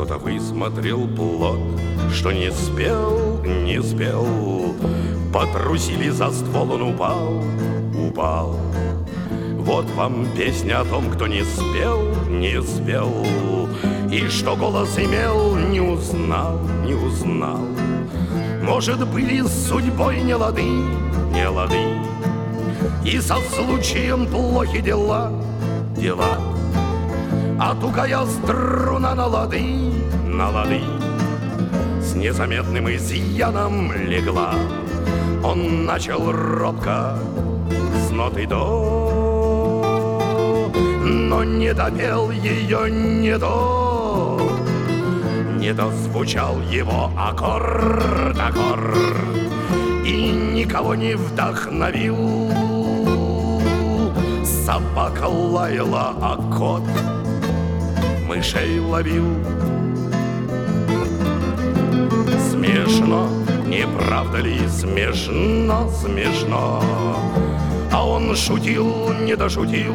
Кто-то высмотрел плод, что не спел, не спел. Потрусили за ствол, он упал, упал. Вот вам песня о том, кто не спел, не спел. И что голос имел, не узнал, не узнал. Может, были с судьбой не лады, не лады. И со случаем плохи дела, дела. А тугая струна на лады, с незаметным изъяном легла. Он начал робко с ноты до, но не допел ее, не дозвучал его аккорд, и никого не вдохновил. Собака лаяла, а кот мышей ловил. Смешно, не правда ли, смешно, смешно. А он шутил, не дошутил,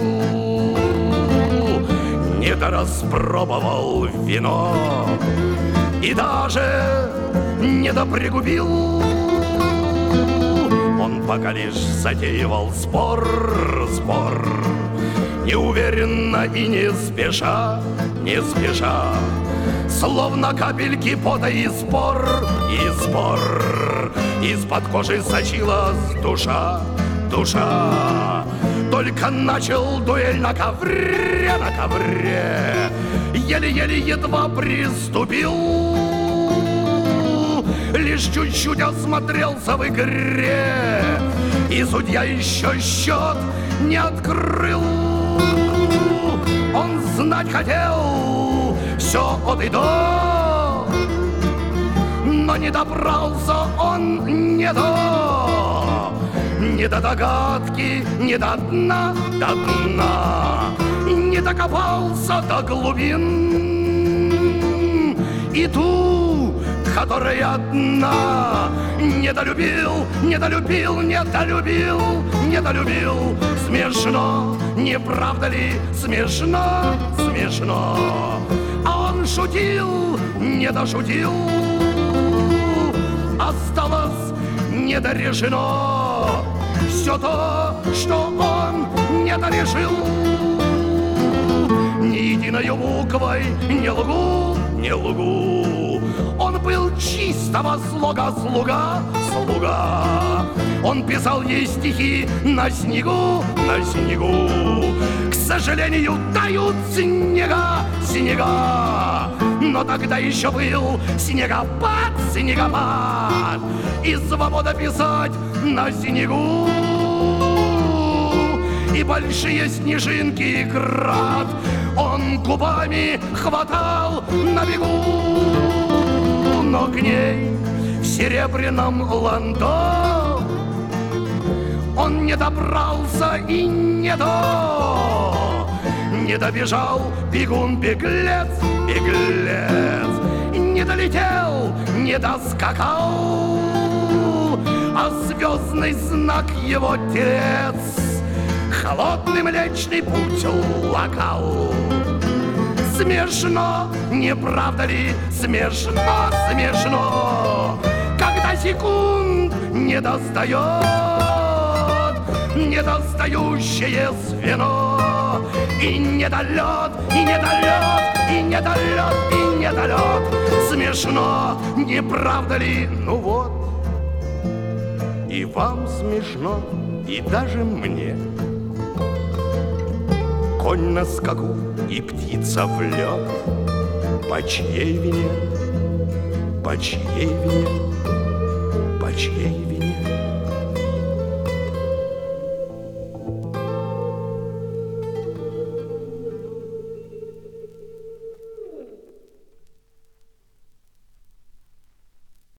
не дораспробовал вино и даже не допригубил. Он пока лишь затеивал спор, неуверенно и не спеша, словно капельки пота и спор. Из-под кожи сочилась душа. Только начал дуэль на ковре, еле-еле едва приступил. Лишь чуть-чуть осмотрелся в игре, и судья еще счет не открыл. Он знать хотел все от и до, но не добрался он не до догадки, не до дна, не докопался до глубин. И ту, которая одна, недолюбил. Смешно, не правда ли, смешно. А он шутил, не дошутил. Осталось недорешено все то, что он не дорешил. Ни единою буквой не лгу. Он был чистого слога слуга. Он писал ей стихи на снегу. К сожалению, тают снега. Но тогда еще был снегопад. И свобода писать на снегу. И большие снежинки и град он губами хватал на бегу. Но к ней в серебряном ландо он не добрался и не добежал. Бегун-беглец, не долетел, не доскакал, а звездный знак его телец холодный Млечный Путь локал. Смешно, не правда ли, смешно, когда секунд не недостающее звено, и недолет. Смешно, не правда ли, ну вот. И вам смешно, и даже мне. Конь на скаку и птица в лед. По чьей вине?